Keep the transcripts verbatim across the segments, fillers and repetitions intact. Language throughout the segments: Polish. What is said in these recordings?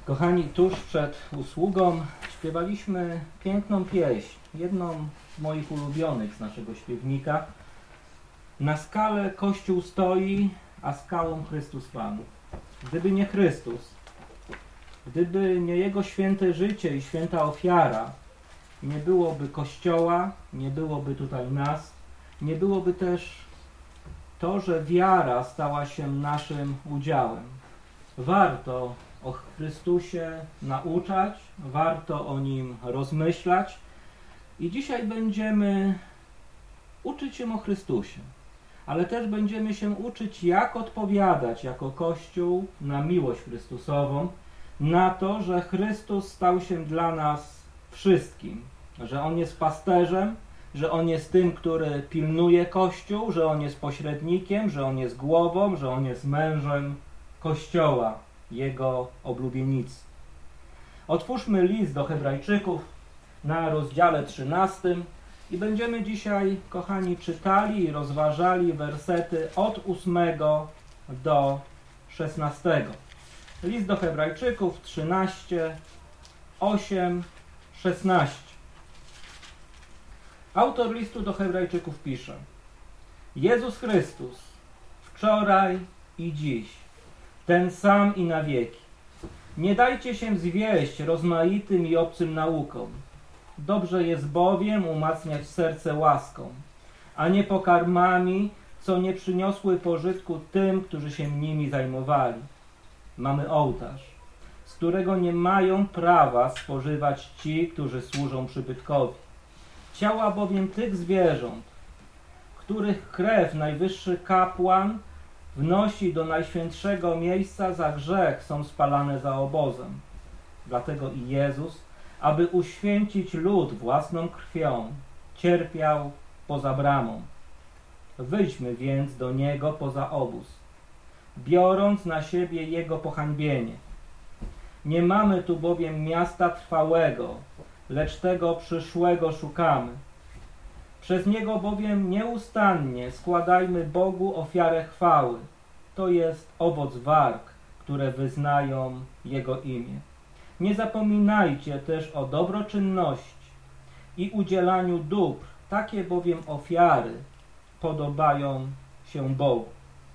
Kochani, tuż przed usługą śpiewaliśmy piękną pieśń, jedną z moich ulubionych z naszego śpiewnika. Na skale Kościół stoi, a skałą Chrystus Pan. Gdyby nie Chrystus, gdyby nie Jego święte życie i święta ofiara, nie byłoby Kościoła, nie byłoby tutaj nas, nie byłoby też to, że wiara stała się naszym udziałem. Warto o Chrystusie nauczać, warto o Nim rozmyślać i dzisiaj będziemy uczyć się o Chrystusie, ale też będziemy się uczyć, jak odpowiadać jako Kościół na miłość Chrystusową, na to, że Chrystus stał się dla nas wszystkim, że On jest pasterzem, że On jest tym, który pilnuje Kościół, że On jest pośrednikiem, że On jest głową, że On jest mężem Kościoła, Jego oblubienicy. Otwórzmy list do Hebrajczyków na rozdziale trzynastym i będziemy dzisiaj, kochani, czytali i rozważali wersety od ósmego do szesnastego. List do Hebrajczyków trzynaście, osiem, szesnaście. Autor listu do Hebrajczyków pisze: Jezus Chrystus wczoraj i dziś, ten sam i na wieki. Nie dajcie się zwieść rozmaitym i obcym naukom. Dobrze jest bowiem umacniać serce łaską, a nie pokarmami, co nie przyniosły pożytku tym, którzy się nimi zajmowali. Mamy ołtarz, z którego nie mają prawa spożywać ci, którzy służą przybytkowi. Ciała bowiem tych zwierząt, których krew najwyższy kapłan wnosi do najświętszego miejsca za grzech, są spalane za obozem. Dlatego i Jezus, aby uświęcić lud własną krwią, cierpiał poza bramą. Wyjdźmy więc do Niego poza obóz, biorąc na siebie Jego pohańbienie. Nie mamy tu bowiem miasta trwałego, lecz tego przyszłego szukamy. Przez Niego bowiem nieustannie składajmy Bogu ofiarę chwały. To jest owoc warg, które wyznają Jego imię. Nie zapominajcie też o dobroczynności i udzielaniu dóbr. Takie bowiem ofiary podobają się Bogu.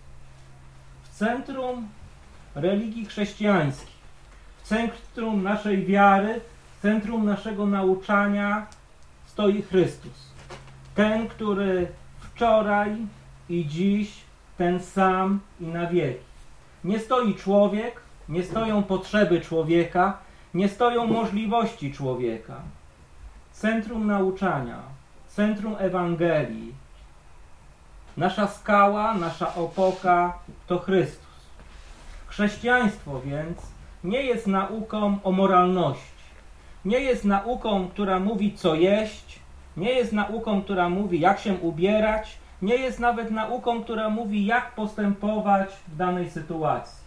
W centrum religii chrześcijańskiej, w centrum naszej wiary, w centrum naszego nauczania stoi Chrystus. Ten, który wczoraj i dziś, ten sam i na wieki. Nie stoi człowiek, nie stoją potrzeby człowieka, nie stoją możliwości człowieka. Centrum nauczania, centrum Ewangelii, nasza skała, nasza opoka to Chrystus. Chrześcijaństwo więc nie jest nauką o moralności, nie jest nauką, która mówi, co jeść, nie jest nauką, która mówi, jak się ubierać, nie jest nawet nauką, która mówi, jak postępować w danej sytuacji.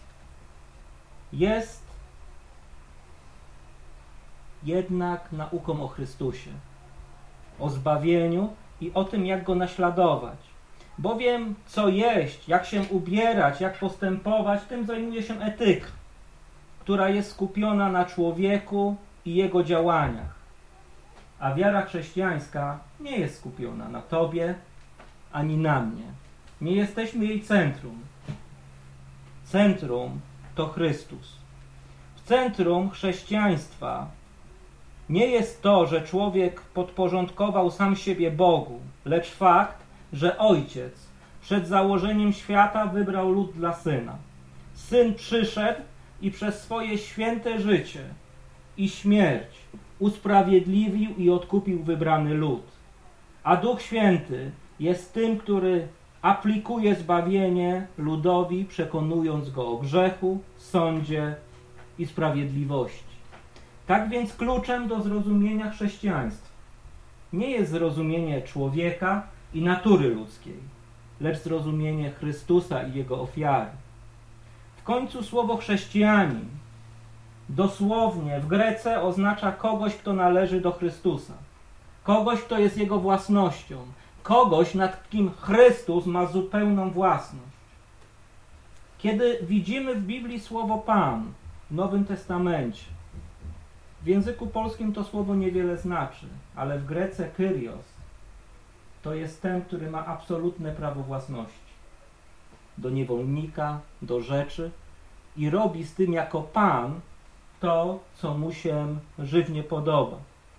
Jest jednak nauką o Chrystusie, o zbawieniu i o tym, jak Go naśladować. Bowiem co jeść, jak się ubierać, jak postępować, tym zajmuje się etyka, która jest skupiona na człowieku i jego działaniach. A wiara chrześcijańska nie jest skupiona na Tobie ani na mnie. Nie jesteśmy jej centrum. Centrum to Chrystus. W centrum chrześcijaństwa nie jest to, że człowiek podporządkował sam siebie Bogu, lecz fakt, że Ojciec przed założeniem świata wybrał lud dla Syna. Syn przyszedł i przez swoje święte życie i śmierć usprawiedliwił i odkupił wybrany lud. A Duch Święty jest tym, który aplikuje zbawienie ludowi, przekonując go o grzechu, sądzie i sprawiedliwości. Tak więc kluczem do zrozumienia chrześcijaństwa nie jest zrozumienie człowieka i natury ludzkiej, lecz zrozumienie Chrystusa i Jego ofiary. W końcu słowo chrześcijanin dosłownie w Grece oznacza kogoś, kto należy do Chrystusa, kogoś, kto jest Jego własnością, kogoś, nad kim Chrystus ma zupełną własność. Kiedy widzimy w Biblii słowo Pan, Nowym Testamencie. W języku polskim to słowo niewiele znaczy, ale w Grece Kyrios to jest ten, który ma absolutne prawo własności do niewolnika, do rzeczy i robi z tym jako Pan to, co mu się żywnie podoba.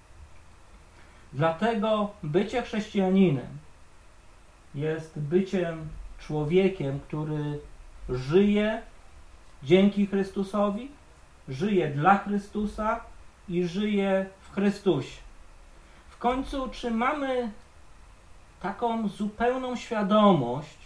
Dlatego bycie chrześcijaninem jest byciem człowiekiem, który żyje dzięki Chrystusowi, żyje dla Chrystusa i żyje w Chrystusie. W końcu, czy mamy taką zupełną świadomość,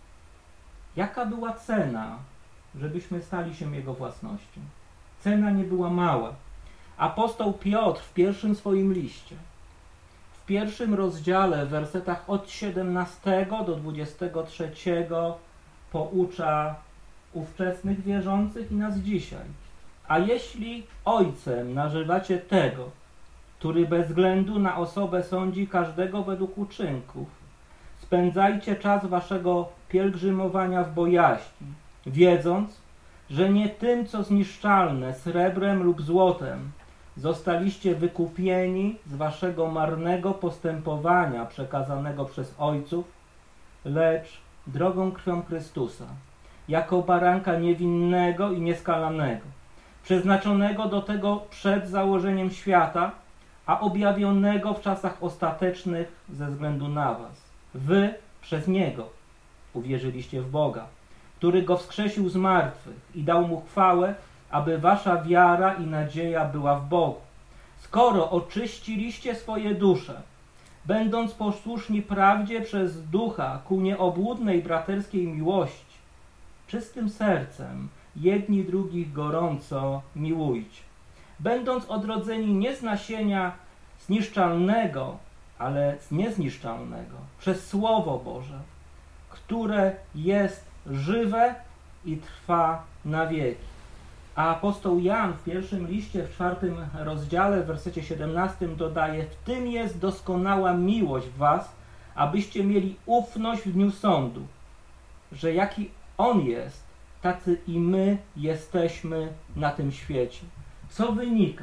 jaka była cena, żebyśmy stali się Jego własnością? Cena nie była mała. Apostoł Piotr w pierwszym swoim liście, w pierwszym rozdziale, w wersetach od siedemnastego do dwudziestego trzeciego poucza ówczesnych wierzących i nas dzisiaj. A jeśli ojcem nazywacie tego, który bez względu na osobę sądzi każdego według uczynków, spędzajcie czas waszego pielgrzymowania w bojaźni, wiedząc, że nie tym, co zniszczalne, srebrem lub złotem, zostaliście wykupieni z waszego marnego postępowania przekazanego przez ojców, lecz drogą krwią Chrystusa, jako baranka niewinnego i nieskalanego, przeznaczonego do tego przed założeniem świata, a objawionego w czasach ostatecznych ze względu na was. Wy przez Niego uwierzyliście w Boga, który Go wskrzesił z martwych i dał Mu chwałę, aby wasza wiara i nadzieja była w Bogu. Skoro oczyściliście swoje dusze, będąc posłuszni prawdzie przez Ducha ku nieobłudnej braterskiej miłości, czystym sercem jedni drugich gorąco miłujcie, będąc odrodzeni nie z nasienia zniszczalnego, ale z niezniszczalnego, przez Słowo Boże, które jest żywe i trwa na wieki. A apostoł Jan w pierwszym liście, w czwartym rozdziale, w wersecie siedemnastym dodaje: w tym jest doskonała miłość w was, abyście mieli ufność w dniu sądu, że jaki On jest, tacy i my jesteśmy na tym świecie. Co wynika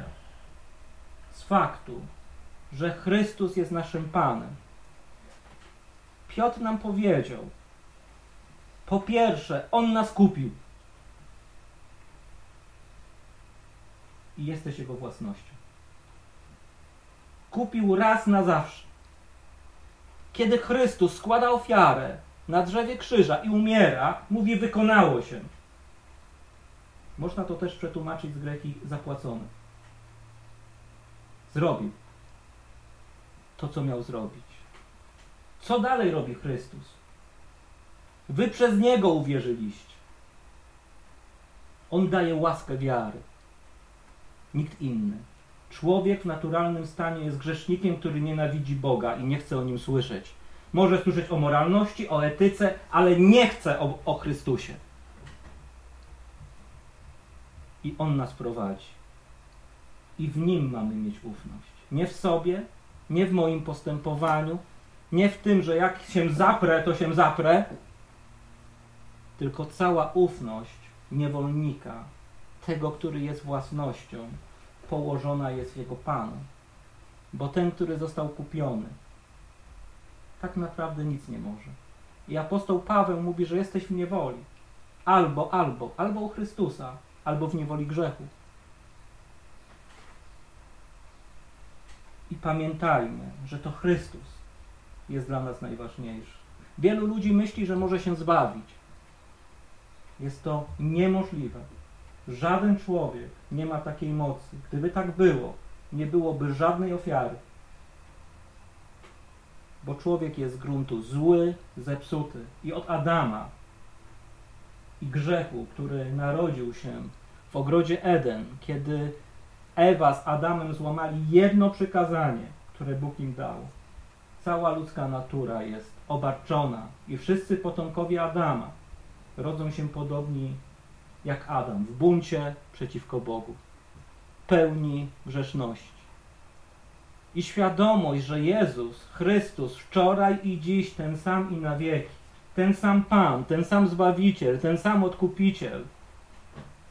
z faktu, że Chrystus jest naszym Panem? Piotr nam powiedział, po pierwsze, On nas kupił i jesteś Jego własnością. Kupił raz na zawsze. Kiedy Chrystus składa ofiarę na drzewie krzyża i umiera, mówi: wykonało się. Można to też przetłumaczyć z greki zapłacone. Zrobił to, co miał zrobić. Co dalej robi Chrystus? Wy przez Niego uwierzyliście. On daje łaskę wiary. Nikt inny. Człowiek w naturalnym stanie jest grzesznikiem, który nienawidzi Boga i nie chce o Nim słyszeć. Może słyszeć o moralności, o etyce, ale nie chce o, o Chrystusie. I On nas prowadzi. I w Nim mamy mieć ufność. Nie w sobie, nie w moim postępowaniu, nie w tym, że jak się zaprę, to się zaprę, tylko cała ufność niewolnika, tego, który jest własnością, położona jest w Jego Panu. Bo ten, który został kupiony, tak naprawdę nic nie może. I apostoł Paweł mówi, że jesteś w niewoli. Albo, albo, albo u Chrystusa, albo w niewoli grzechu. I pamiętajmy, że to Chrystus jest dla nas najważniejszy. Wielu ludzi myśli, że może się zbawić. Jest to niemożliwe. Żaden człowiek nie ma takiej mocy. Gdyby tak było, nie byłoby żadnej ofiary. Bo człowiek jest z gruntu zły, zepsuty. I od Adama i grzechu, który narodził się w ogrodzie Eden, kiedy Ewa z Adamem złamali jedno przykazanie, które Bóg im dał, cała ludzka natura jest obarczona i wszyscy potomkowie Adama rodzą się podobni jak Adam, w buncie przeciwko Bogu, pełni grzeszności. I świadomość, że Jezus Chrystus wczoraj i dziś ten sam i na wieki, ten sam Pan, ten sam Zbawiciel, ten sam Odkupiciel,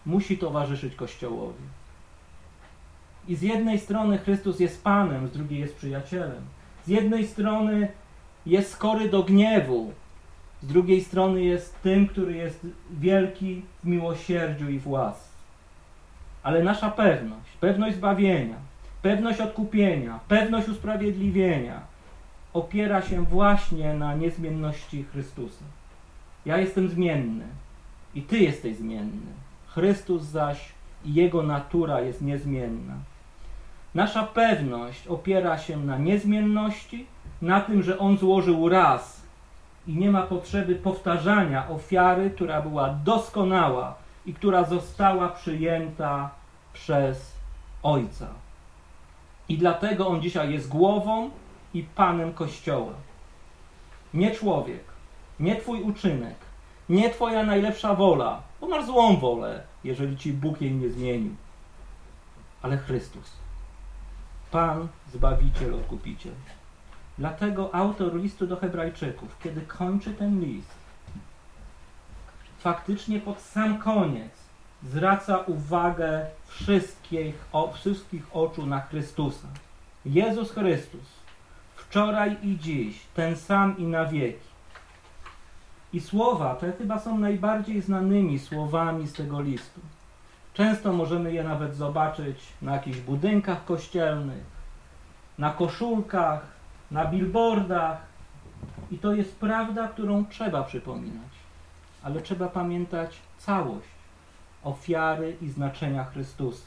musi towarzyszyć Kościołowi. I z jednej strony Chrystus jest Panem, z drugiej jest przyjacielem. Z jednej strony jest skory do gniewu, z drugiej strony jest tym, który jest wielki w miłosierdziu i w łasce. Ale nasza pewność, pewność zbawienia, pewność odkupienia, pewność usprawiedliwienia opiera się właśnie na niezmienności Chrystusa. Ja jestem zmienny i Ty jesteś zmienny. Chrystus zaś i Jego natura jest niezmienna. Nasza pewność opiera się na niezmienności, na tym, że On złożył raz i nie ma potrzeby powtarzania ofiary, która była doskonała i która została przyjęta przez Ojca. I dlatego On dzisiaj jest głową i Panem Kościoła. Nie człowiek, nie Twój uczynek, nie Twoja najlepsza wola, bo masz złą wolę, jeżeli Ci Bóg jej nie zmienił, ale Chrystus. Pan, Zbawiciel, Odkupiciel. Dlatego autor listu do Hebrajczyków, kiedy kończy ten list, faktycznie pod sam koniec zwraca uwagę wszystkich, o, wszystkich oczu na Chrystusa. Jezus Chrystus, wczoraj i dziś, ten sam i na wieki. I słowa te chyba są najbardziej znanymi słowami z tego listu. Często możemy je nawet zobaczyć na jakichś budynkach kościelnych, na koszulkach, na billboardach. I to jest prawda, którą trzeba przypominać. Ale trzeba pamiętać całość ofiary i znaczenia Chrystusa.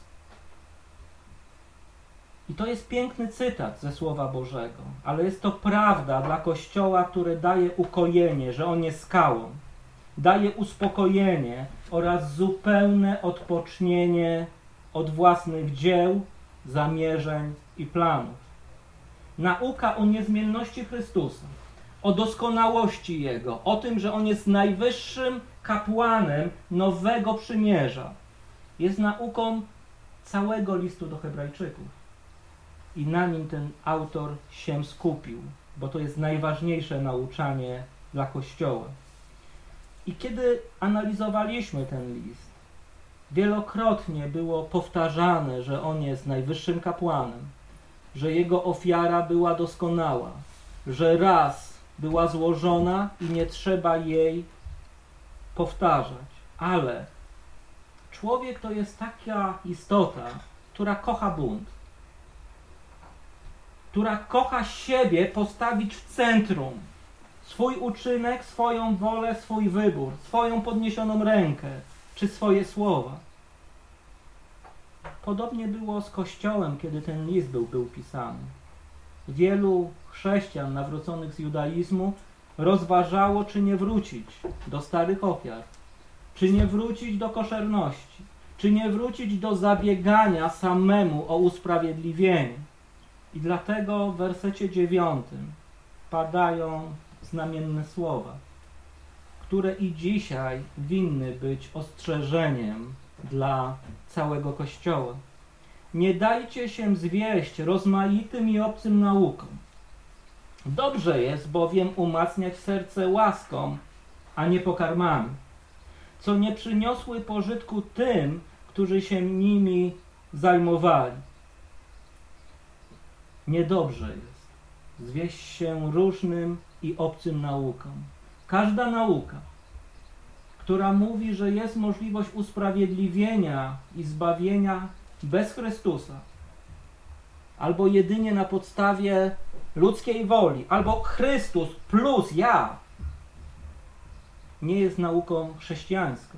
I to jest piękny cytat ze Słowa Bożego, ale jest to prawda dla Kościoła, który daje ukojenie, że On jest skałą. Daje uspokojenie oraz zupełne odpocznienie od własnych dzieł, zamierzeń i planów. Nauka o niezmienności Chrystusa, o doskonałości Jego, o tym, że On jest najwyższym kapłanem nowego przymierza, jest nauką całego listu do Hebrajczyków. I na nim ten autor się skupił, bo to jest najważniejsze nauczanie dla Kościoła. I kiedy analizowaliśmy ten list, wielokrotnie było powtarzane, że On jest najwyższym kapłanem, że Jego ofiara była doskonała, że raz była złożona i nie trzeba jej powtarzać. Ale człowiek to jest taka istota, która kocha bunt, która kocha siebie postawić w centrum. Swój uczynek, swoją wolę, swój wybór, swoją podniesioną rękę, czy swoje słowa. Podobnie było z Kościołem, kiedy ten list był, był pisany. Wielu chrześcijan nawróconych z judaizmu rozważało, czy nie wrócić do starych ofiar, czy nie wrócić do koszerności, czy nie wrócić do zabiegania samemu o usprawiedliwienie. I dlatego w wersecie dziewiątym padają znamienne słowa, które i dzisiaj winny być ostrzeżeniem dla całego Kościoła. Nie dajcie się zwieść rozmaitym i obcym naukom. Dobrze jest bowiem umacniać serce łaską, a nie pokarmami, co nie przyniosły pożytku tym, którzy się nimi zajmowali. Niedobrze jest zwieść się różnym i obcym naukom. Każda nauka, która mówi, że jest możliwość usprawiedliwienia i zbawienia bez Chrystusa, albo jedynie na podstawie ludzkiej woli, albo Chrystus plus ja, nie jest nauką chrześcijańską.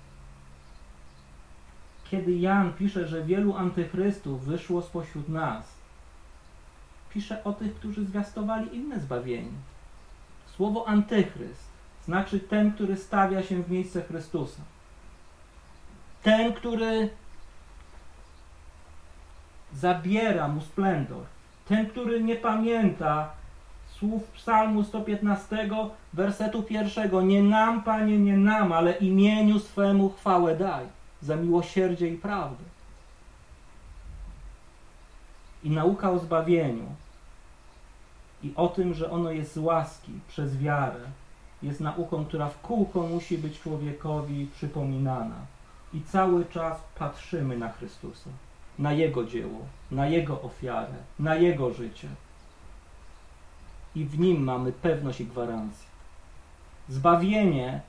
Kiedy Jan pisze, że wielu antychrystów wyszło spośród nas, pisze o tych, którzy zwiastowali inne zbawienie. Słowo antychryst znaczy ten, który stawia się w miejsce Chrystusa. Ten, który zabiera mu splendor. Ten, który nie pamięta słów Psalmu sto piętnastego, wersetu pierwszego. Nie nam, Panie, nie nam, ale imieniu swemu chwałę daj za miłosierdzie i prawdę. I nauka o zbawieniu i o tym, że ono jest z łaski przez wiarę, jest nauką, która w kółko musi być człowiekowi przypominana. i cały czas patrzymy na Chrystusa, na Jego dzieło, na Jego ofiarę, na Jego życie. I w Nim mamy pewność i gwarancję. Zbawienie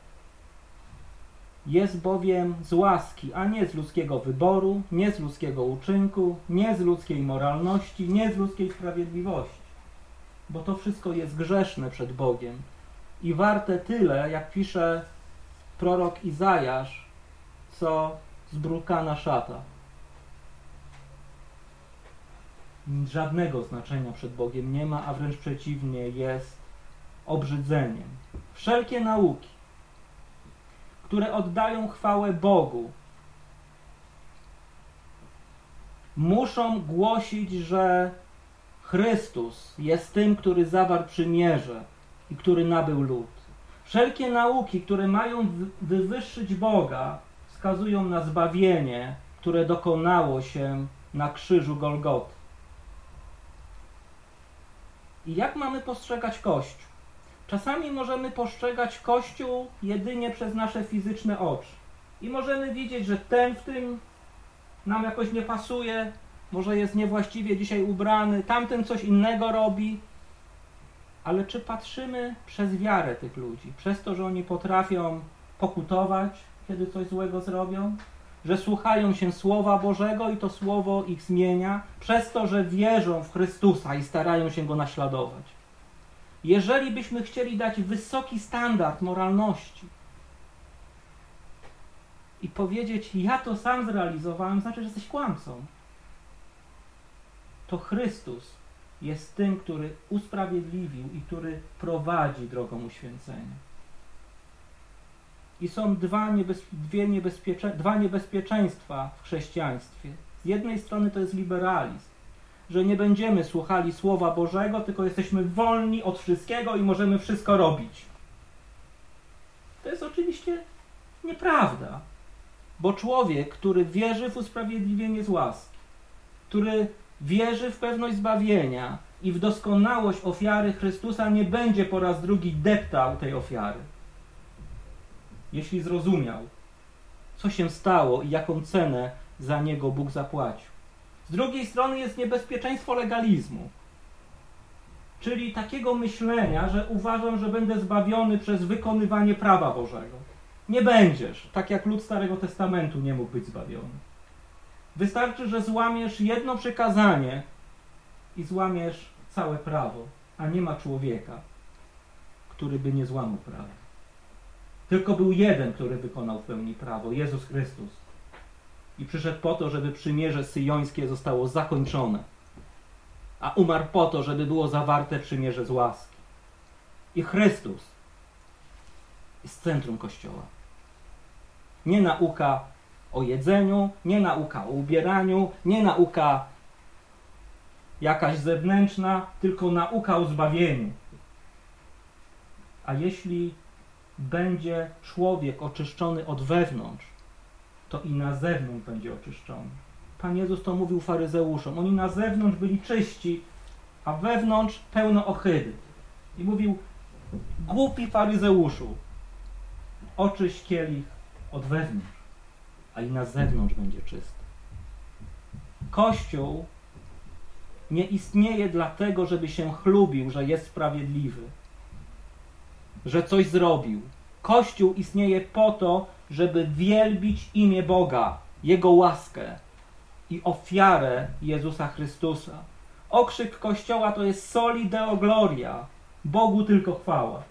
jest bowiem z łaski, a nie z ludzkiego wyboru, nie z ludzkiego uczynku, nie z ludzkiej moralności, nie z ludzkiej sprawiedliwości. Bo to wszystko jest grzeszne przed Bogiem i warte tyle, jak pisze prorok Izajasz, co zbrukana szata. Żadnego znaczenia przed Bogiem nie ma, a wręcz przeciwnie, jest obrzydzeniem. Wszelkie nauki, które oddają chwałę Bogu, muszą głosić, że Chrystus jest tym, który zawarł przymierze i który nabył lud. Wszelkie nauki, które mają wywyższyć Boga, wskazują na zbawienie, które dokonało się na krzyżu Golgoty. I jak mamy postrzegać Kościół? Czasami możemy postrzegać Kościół jedynie przez nasze fizyczne oczy. I możemy widzieć, że ten w tym nam jakoś nie pasuje, może jest niewłaściwie dzisiaj ubrany, tamten coś innego robi. Ale czy patrzymy przez wiarę tych ludzi? Przez to, że oni potrafią pokutować, kiedy coś złego zrobią? Że słuchają się Słowa Bożego i to Słowo ich zmienia? Przez to, że wierzą w Chrystusa i starają się Go naśladować? Jeżeli byśmy chcieli dać wysoki standard moralności i powiedzieć, ja to sam zrealizowałem, znaczy, że jesteś kłamcą, to Chrystus jest tym, który usprawiedliwił i który prowadzi drogą uświęcenia. I są dwa, niebez, dwie niebezpiecze, dwa niebezpieczeństwa w chrześcijaństwie. Z jednej strony to jest liberalizm, że nie będziemy słuchali Słowa Bożego, tylko jesteśmy wolni od wszystkiego i możemy wszystko robić. To jest oczywiście nieprawda, bo człowiek, który wierzy w usprawiedliwienie z łaski, który wierzy w pewność zbawienia i w doskonałość ofiary Chrystusa, nie będzie po raz drugi deptał tej ofiary. Jeśli zrozumiał, co się stało i jaką cenę za niego Bóg zapłacił. Z drugiej strony jest niebezpieczeństwo legalizmu, czyli takiego myślenia, że uważam, że będę zbawiony przez wykonywanie prawa Bożego. Nie będziesz, tak jak lud Starego Testamentu nie mógł być zbawiony. Wystarczy, że złamiesz jedno przykazanie i złamiesz całe prawo, a nie ma człowieka, który by nie złamał prawa. Tylko był jeden, który wykonał w pełni prawo, Jezus Chrystus. I przyszedł po to, żeby przymierze syjońskie zostało zakończone, a umarł po to, żeby było zawarte przymierze z łaski. I Chrystus jest centrum Kościoła. Nie nauka o jedzeniu, nie nauka o ubieraniu, nie nauka jakaś zewnętrzna, tylko nauka o zbawieniu. A jeśli będzie człowiek oczyszczony od wewnątrz, to i na zewnątrz będzie oczyszczony. Pan Jezus to mówił faryzeuszom. Oni na zewnątrz byli czyści, a wewnątrz pełno ohydy. I mówił, głupi faryzeuszu, oczyść kielich od wewnątrz, a i na zewnątrz będzie czysty. Kościół nie istnieje dlatego, żeby się chlubił, że jest sprawiedliwy, że coś zrobił. Kościół istnieje po to, żeby wielbić imię Boga, Jego łaskę i ofiarę Jezusa Chrystusa. Okrzyk Kościoła to jest soli Deo Gloria, Bogu tylko chwała.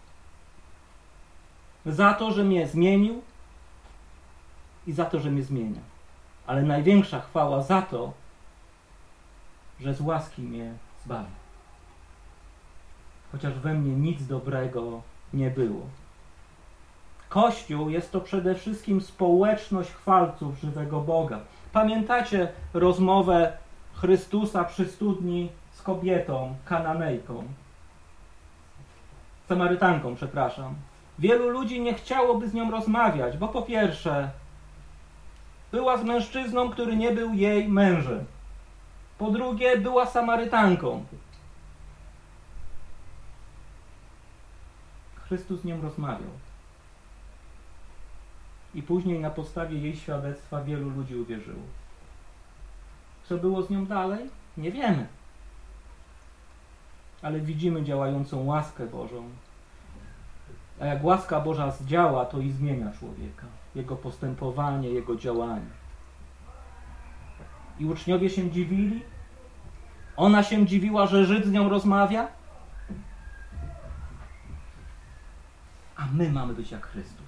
Za to, że mnie zmienił i za to, że mnie zmienia. Ale największa chwała za to, że z łaski mnie zbawił. Chociaż we mnie nic dobrego nie było. Kościół jest to przede wszystkim społeczność chwalców żywego Boga. Pamiętacie rozmowę Chrystusa przy studni z kobietą, Kananejką? Samarytanką, przepraszam. Wielu ludzi nie chciałoby z nią rozmawiać, bo po pierwsze była z mężczyzną, który nie był jej mężem. Po drugie była Samarytanką. Chrystus z nią rozmawiał. i później na podstawie jej świadectwa wielu ludzi uwierzyło. Co było z nią dalej? Nie wiemy. Ale widzimy działającą łaskę Bożą. A jak łaska Boża zdziała, to i zmienia człowieka. Jego postępowanie, jego działanie. I uczniowie się dziwili. Ona się dziwiła, że Żyd z nią rozmawia. A my mamy być jak Chrystus.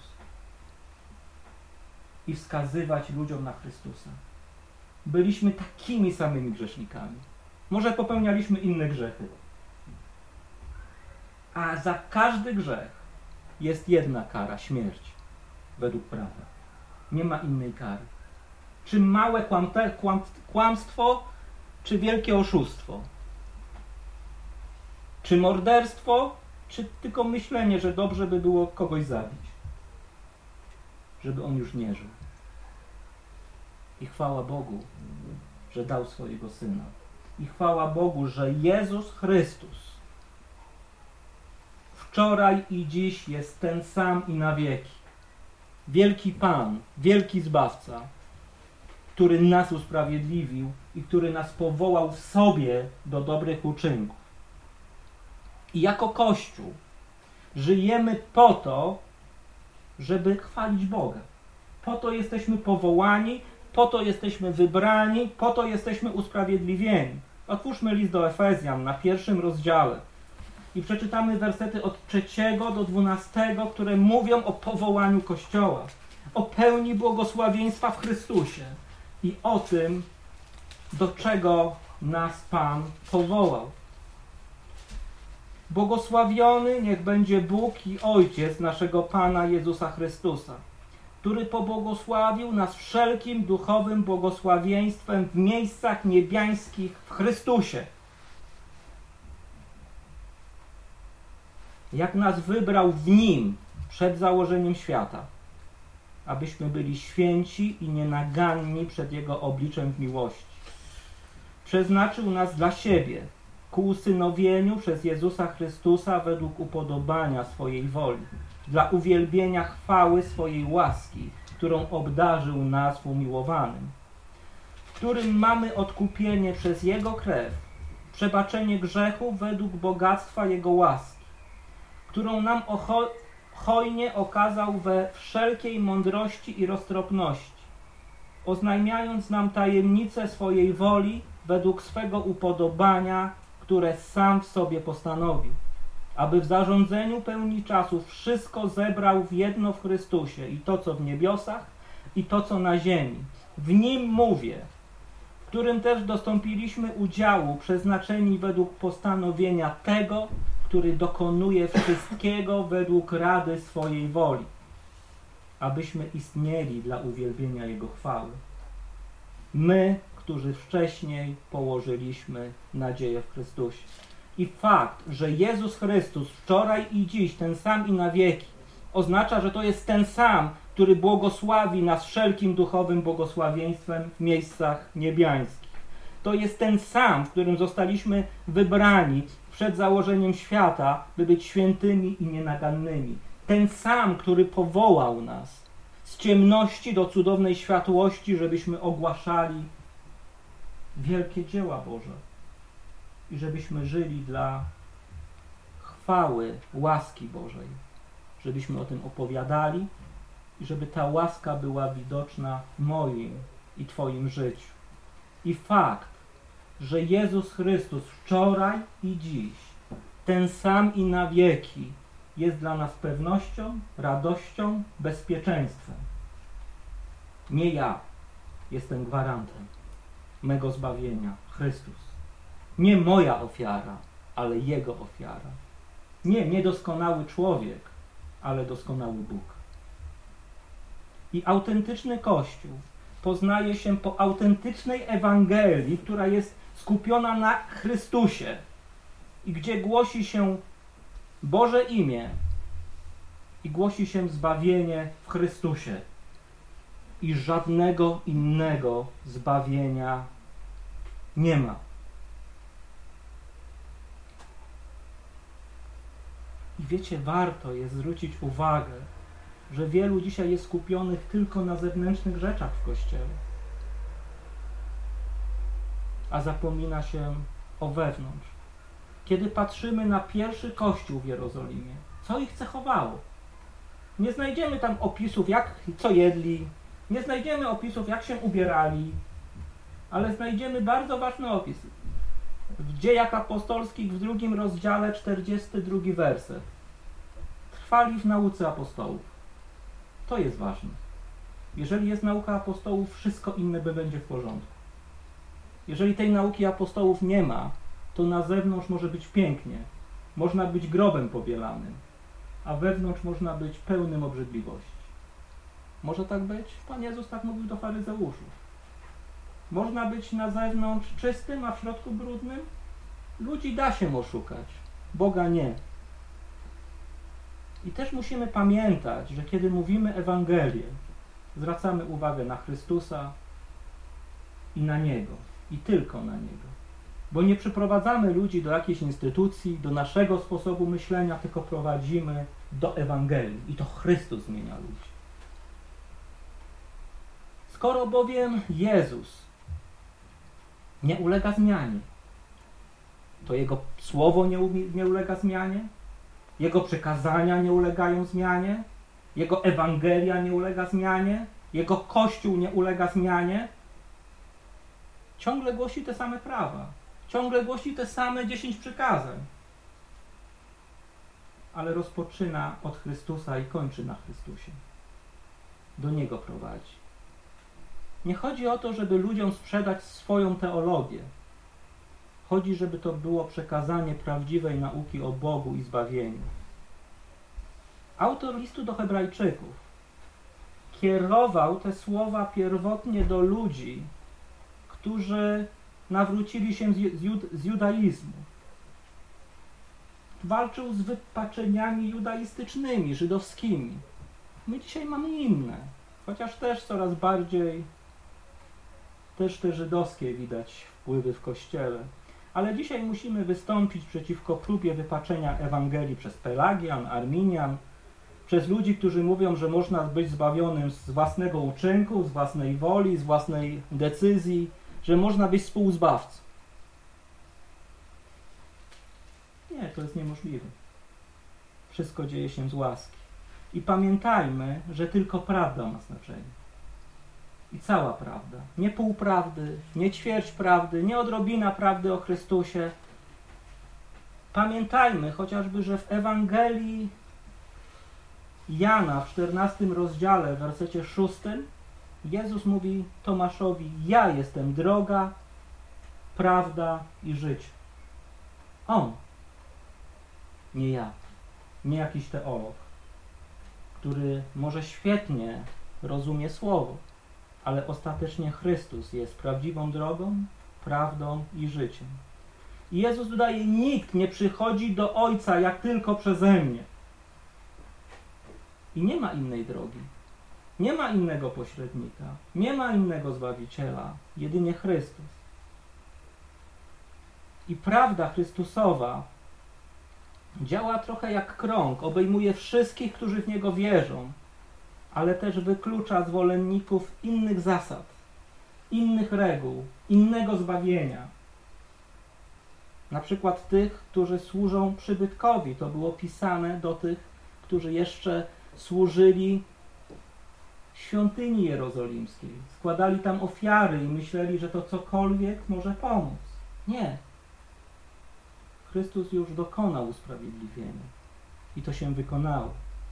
I wskazywać ludziom na Chrystusa. Byliśmy takimi samymi grzesznikami. Może popełnialiśmy inne grzechy. A za każdy grzech jest jedna kara, śmierć. Według prawa. Nie ma innej kary. Czy małe kłamte, kłam, kłamstwo, czy wielkie oszustwo? Czy morderstwo, czy tylko myślenie, że dobrze by było kogoś zabić? Żeby on już nie żył. I chwała Bogu, że dał swojego Syna. I chwała Bogu, że Jezus Chrystus wczoraj i dziś jest ten sam i na wieki. Wielki Pan, wielki Zbawca, który nas usprawiedliwił i który nas powołał w sobie do dobrych uczynków. I jako Kościół żyjemy po to, żeby chwalić Boga. Po to jesteśmy powołani, po to jesteśmy wybrani, po to jesteśmy usprawiedliwieni. Otwórzmy list do Efezjan na pierwszym rozdziale i przeczytamy wersety od trzeciego do dwunastego, które mówią o powołaniu Kościoła, o pełni błogosławieństwa w Chrystusie i o tym, do czego nas Pan powołał. Błogosławiony niech będzie Bóg i Ojciec naszego Pana Jezusa Chrystusa, który pobłogosławił nas wszelkim duchowym błogosławieństwem w miejscach niebiańskich w Chrystusie. Jak nas wybrał w Nim przed założeniem świata, abyśmy byli święci i nienaganni przed Jego obliczem w miłości. Przeznaczył nas dla siebie, ku usynowieniu przez Jezusa Chrystusa według upodobania swojej woli, dla uwielbienia chwały swojej łaski, którą obdarzył nas w umiłowanym, w którym mamy odkupienie przez Jego krew, przebaczenie grzechów według bogactwa Jego łaski, którą nam ocho- hojnie okazał we wszelkiej mądrości i roztropności, oznajmiając nam tajemnicę swojej woli według swego upodobania, które sam w sobie postanowił, aby w zarządzeniu pełni czasu wszystko zebrał w jedno w Chrystusie, i to, co w niebiosach, i to, co na ziemi. W Nim mówię, w którym też dostąpiliśmy udziału, przeznaczeni według postanowienia tego, który dokonuje wszystkiego według rady swojej woli, abyśmy istnieli dla uwielbienia Jego chwały. My, którzy wcześniej położyliśmy nadzieję w Chrystusie. I fakt, że Jezus Chrystus wczoraj i dziś, ten sam i na wieki, oznacza, że to jest ten sam, który błogosławi nas wszelkim duchowym błogosławieństwem w miejscach niebiańskich. To jest ten sam, w którym zostaliśmy wybrani przed założeniem świata, by być świętymi i nienagannymi. Ten sam, który powołał nas z ciemności do cudownej światłości, żebyśmy ogłaszali wielkie dzieła Boże i żebyśmy żyli dla chwały łaski Bożej, żebyśmy o tym opowiadali i żeby ta łaska była widoczna w moim i Twoim życiu. I fakt, że Jezus Chrystus wczoraj i dziś, ten sam i na wieki, jest dla nas pewnością, radością, bezpieczeństwem. Nie ja jestem gwarantem mego zbawienia, Chrystus. Nie moja ofiara, ale Jego ofiara. Nie niedoskonały człowiek, ale doskonały Bóg. I autentyczny Kościół poznaje się po autentycznej Ewangelii, która jest skupiona na Chrystusie i gdzie głosi się Boże imię i głosi się zbawienie w Chrystusie. I żadnego innego zbawienia nie ma. I wiecie, warto jest zwrócić uwagę, że wielu dzisiaj jest skupionych tylko na zewnętrznych rzeczach w Kościele, a zapomina się o wewnątrz. Kiedy patrzymy na pierwszy Kościół w Jerozolimie, co ich cechowało? Nie znajdziemy tam opisów, jak, co jedli, nie znajdziemy opisów, jak się ubierali, ale znajdziemy bardzo ważny opis. W Dziejach Apostolskich w drugim rozdziale, czterdziesty drugi werset. Trwali w nauce apostołów. To jest ważne. Jeżeli jest nauka apostołów, wszystko inne będzie w porządku. Jeżeli tej nauki apostołów nie ma, to na zewnątrz może być pięknie, można być grobem pobielanym, a wewnątrz można być pełnym obrzydliwości. Może tak być? Pan Jezus tak mówił do faryzeuszów. Można być na zewnątrz czystym, a w środku brudnym? Ludzi da się oszukać, Boga nie. I też musimy pamiętać, że kiedy mówimy Ewangelię, zwracamy uwagę na Chrystusa i na Niego, i tylko na Niego. Bo nie przyprowadzamy ludzi do jakiejś instytucji, do naszego sposobu myślenia, tylko prowadzimy do Ewangelii. I to Chrystus zmienia ludzi. Skoro bowiem Jezus nie ulega zmianie, to Jego Słowo nie, nie ulega zmianie, Jego przykazania nie ulegają zmianie, Jego Ewangelia nie ulega zmianie, Jego Kościół nie ulega zmianie, ciągle głosi te same prawa, ciągle głosi te same dziesięć przykazań, ale rozpoczyna od Chrystusa i kończy na Chrystusie. Do Niego prowadzi. Nie chodzi o to, żeby ludziom sprzedać swoją teologię. Chodzi, żeby to było przekazanie prawdziwej nauki o Bogu i zbawieniu. Autor listu do Hebrajczyków kierował te słowa pierwotnie do ludzi, którzy nawrócili się z, jud z judaizmu. Walczył z wypaczeniami judaistycznymi, żydowskimi. My dzisiaj mamy inne, chociaż też coraz bardziej też te żydowskie widać wpływy w Kościele. Ale dzisiaj musimy wystąpić przeciwko próbie wypaczenia Ewangelii przez Pelagian, Arminian, przez ludzi, którzy mówią, że można być zbawionym z własnego uczynku, z własnej woli, z własnej decyzji, że można być współzbawcą. Nie, to jest niemożliwe. Wszystko dzieje się z łaski. I pamiętajmy, że tylko prawda ma znaczenie. I cała prawda. Nie pół prawdy, nie ćwierć prawdy, nie odrobina prawdy o Chrystusie. Pamiętajmy chociażby, że w Ewangelii Jana w czternastym rozdziale, w wersecie szóstym, Jezus mówi Tomaszowi: ja jestem droga, prawda i życie. On, nie ja, nie jakiś teolog, który może świetnie rozumie słowo, ale ostatecznie Chrystus jest prawdziwą drogą, prawdą i życiem. I Jezus dodaje: nikt nie przychodzi do Ojca jak tylko przeze mnie. I nie ma innej drogi. Nie ma innego pośrednika. Nie ma innego Zbawiciela. Jedynie Chrystus. I prawda Chrystusowa działa trochę jak krąg. Obejmuje wszystkich, którzy w Niego wierzą, ale też wyklucza zwolenników innych zasad, innych reguł, innego zbawienia. Na przykład tych, którzy służą przybytkowi. To było pisane do tych, którzy jeszcze służyli świątyni jerozolimskiej. Składali tam ofiary i myśleli, że to cokolwiek może pomóc. Nie. Chrystus już dokonał usprawiedliwienia i to się wykonało.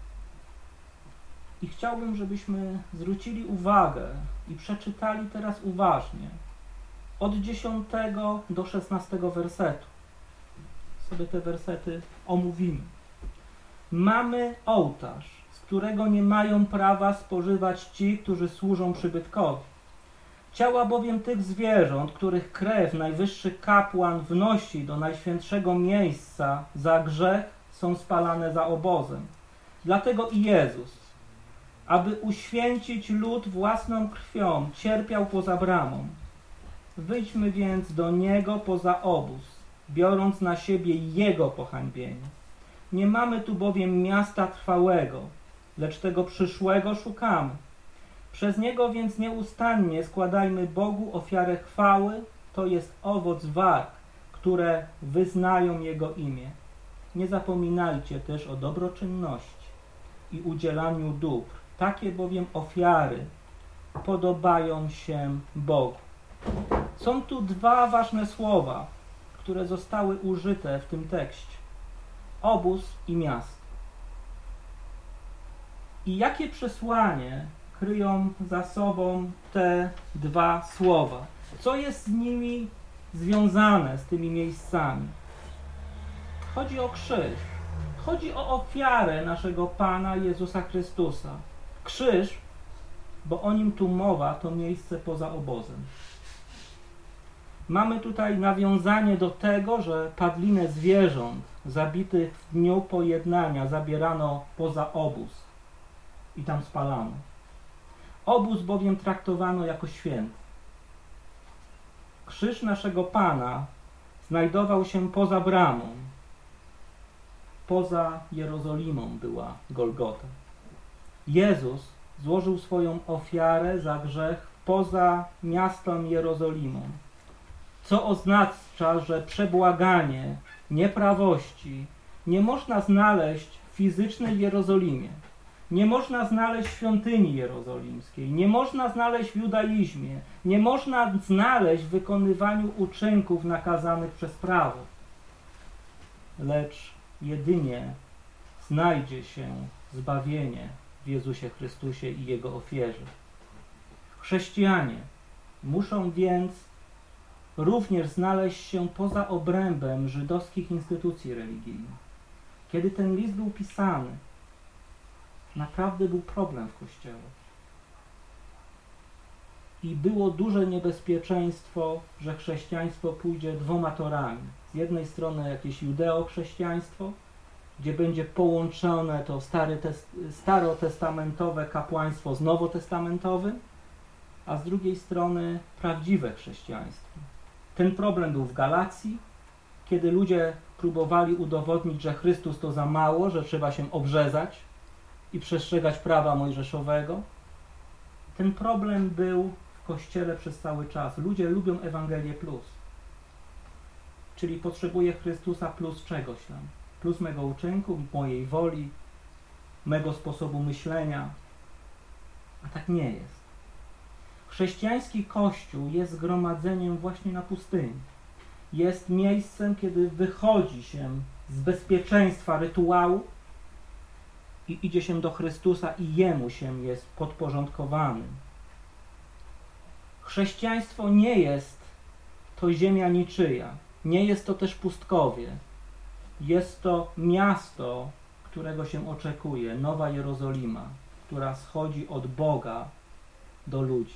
I chciałbym, żebyśmy zwrócili uwagę i przeczytali teraz uważnie od dziesiątego do szesnastego wersetu. Sobie te wersety omówimy. Mamy ołtarz, z którego nie mają prawa spożywać ci, którzy służą przybytkowi. Ciała bowiem tych zwierząt, których krew najwyższy kapłan wnosi do najświętszego miejsca za grzech, są spalane za obozem. Dlatego i Jezus, aby uświęcić lud własną krwią, cierpiał poza bramą. Wyjdźmy więc do Niego poza obóz, biorąc na siebie Jego pohańbienie. Nie mamy tu bowiem miasta trwałego, lecz tego przyszłego szukamy. Przez Niego więc nieustannie składajmy Bogu ofiarę chwały, to jest owoc warg, które wyznają Jego imię. Nie zapominajcie też o dobroczynności i udzielaniu dóbr. Takie bowiem ofiary podobają się Bogu. Są tu dwa ważne słowa, które zostały użyte w tym tekście. Obóz i miasto. I jakie przesłanie kryją za sobą te dwa słowa? Co jest z nimi związane, z tymi miejscami? Chodzi o krzyż. Chodzi o ofiarę naszego Pana Jezusa Chrystusa. Krzyż, bo o nim tu mowa, to miejsce poza obozem. Mamy tutaj nawiązanie do tego, że padlinę zwierząt zabitych w dniu pojednania zabierano poza obóz i tam spalano. Obóz bowiem traktowano jako święty. Krzyż naszego Pana znajdował się poza bramą. Poza Jerozolimą była Golgota. Jezus złożył swoją ofiarę za grzech poza miastem Jerozolimą, co oznacza, że przebłaganie nieprawości nie można znaleźć w fizycznej Jerozolimie. Nie można znaleźć świątyni jerozolimskiej, nie można znaleźć w judaizmie, nie można znaleźć w wykonywaniu uczynków nakazanych przez prawo. Lecz jedynie znajdzie się zbawienie w Jezusie Chrystusie i Jego ofierze. Chrześcijanie muszą więc również znaleźć się poza obrębem żydowskich instytucji religijnych. Kiedy ten list był pisany, naprawdę był problem w Kościele. I było duże niebezpieczeństwo, że chrześcijaństwo pójdzie dwoma torami. Z jednej strony jakieś judeo-chrześcijaństwo, gdzie będzie połączone to stary test, starotestamentowe kapłaństwo z nowotestamentowym, a z drugiej strony prawdziwe chrześcijaństwo. Ten problem był w Galacji, kiedy ludzie próbowali udowodnić, że Chrystus to za mało, że trzeba się obrzezać i przestrzegać prawa mojżeszowego. Ten problem był w Kościele przez cały czas. Ludzie lubią Ewangelię plus. Czyli potrzebuję Chrystusa plus czegoś tam. Plus mego uczynku, mojej woli, mego sposobu myślenia. A tak nie jest. Chrześcijański Kościół jest zgromadzeniem właśnie na pustyni. Jest miejscem, kiedy wychodzi się z bezpieczeństwa rytuału i idzie się do Chrystusa i Jemu się jest podporządkowanym. Chrześcijaństwo nie jest to ziemia niczyja. Nie jest to też pustkowie. Jest to miasto, którego się oczekuje, Nowa Jerozolima, która schodzi od Boga do ludzi.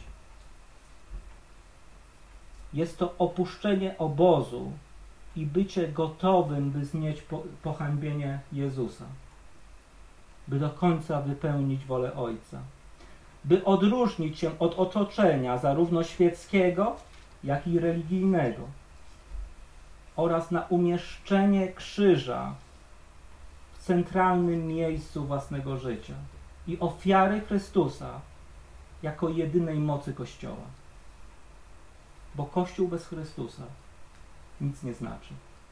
Jest to opuszczenie obozu i bycie gotowym, by znieść pohańbienie Jezusa, by do końca wypełnić wolę Ojca, by odróżnić się od otoczenia zarówno świeckiego, jak i religijnego oraz na umieszczenie krzyża w centralnym miejscu własnego życia i ofiary Chrystusa jako jedynej mocy Kościoła. Bo Kościół bez Chrystusa nic nie znaczy.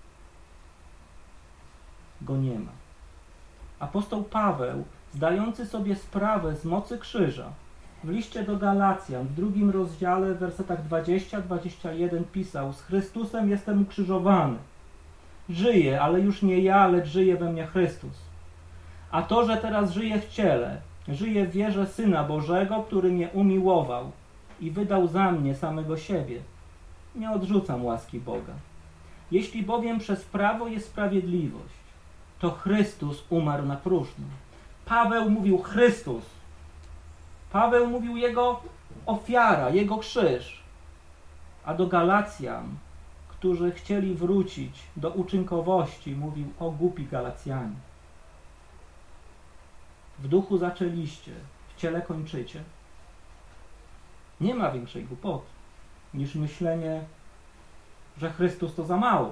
Go nie ma. Apostoł Paweł, zdający sobie sprawę z mocy krzyża, w liście do Galacjan, w drugim rozdziale, w wersetach dwudziestym do dwudziestego pierwszego pisał: z Chrystusem jestem ukrzyżowany. Żyję, ale już nie ja, lecz żyje we mnie Chrystus. A to, że teraz żyję w ciele, żyję w wierze Syna Bożego, który mnie umiłował i wydał za mnie samego siebie. Nie odrzucam łaski Boga. Jeśli bowiem przez prawo jest sprawiedliwość, to Chrystus umarł na próżno. Paweł mówił Chrystus. Paweł mówił Jego ofiara, Jego krzyż. A do Galacjan, którzy chcieli wrócić do uczynkowości, mówił: o głupi Galacjanie. W duchu zaczęliście, w ciele kończycie. Nie ma większej głupoty niż myślenie, że Chrystus to za mało,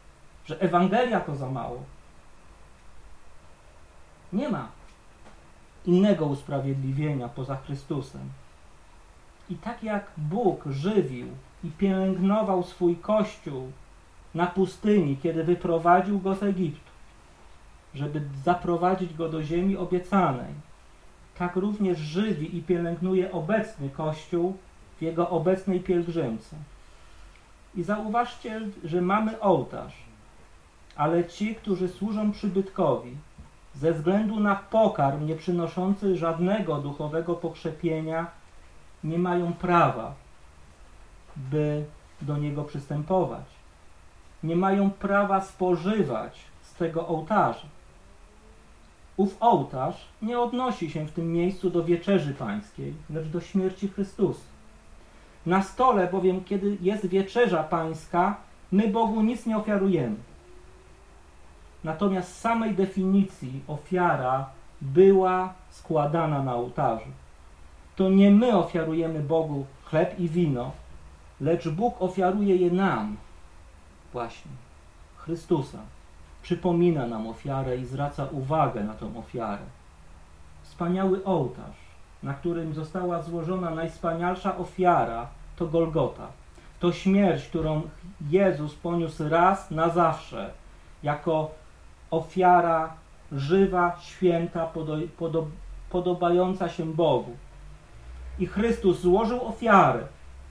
że Ewangelia to za mało. Nie ma. innego usprawiedliwienia poza Chrystusem. I tak jak Bóg żywił i pielęgnował swój Kościół na pustyni, kiedy wyprowadził go z Egiptu, żeby zaprowadzić go do ziemi obiecanej, tak również żywi i pielęgnuje obecny Kościół w jego obecnej pielgrzymce. I zauważcie, że mamy ołtarz, ale ci, którzy służą przybytkowi, ze względu na pokarm nie przynoszący żadnego duchowego pokrzepienia, nie mają prawa, by do niego przystępować. Nie mają prawa spożywać z tego ołtarza. Ów ołtarz nie odnosi się w tym miejscu do wieczerzy pańskiej, lecz do śmierci Chrystusa. Na stole bowiem, kiedy jest wieczerza pańska, my Bogu nic nie ofiarujemy. Natomiast z samej definicji ofiara była składana na ołtarzu. To nie my ofiarujemy Bogu chleb i wino, lecz Bóg ofiaruje je nam, właśnie, Chrystusa. Przypomina nam ofiarę i zwraca uwagę na tą ofiarę. Wspaniały ołtarz, na którym została złożona najwspanialsza ofiara, to Golgota. To śmierć, którą Jezus poniósł raz na zawsze, jako ofiara żywa, święta, podo- podo- podobająca się Bogu. I Chrystus złożył ofiarę.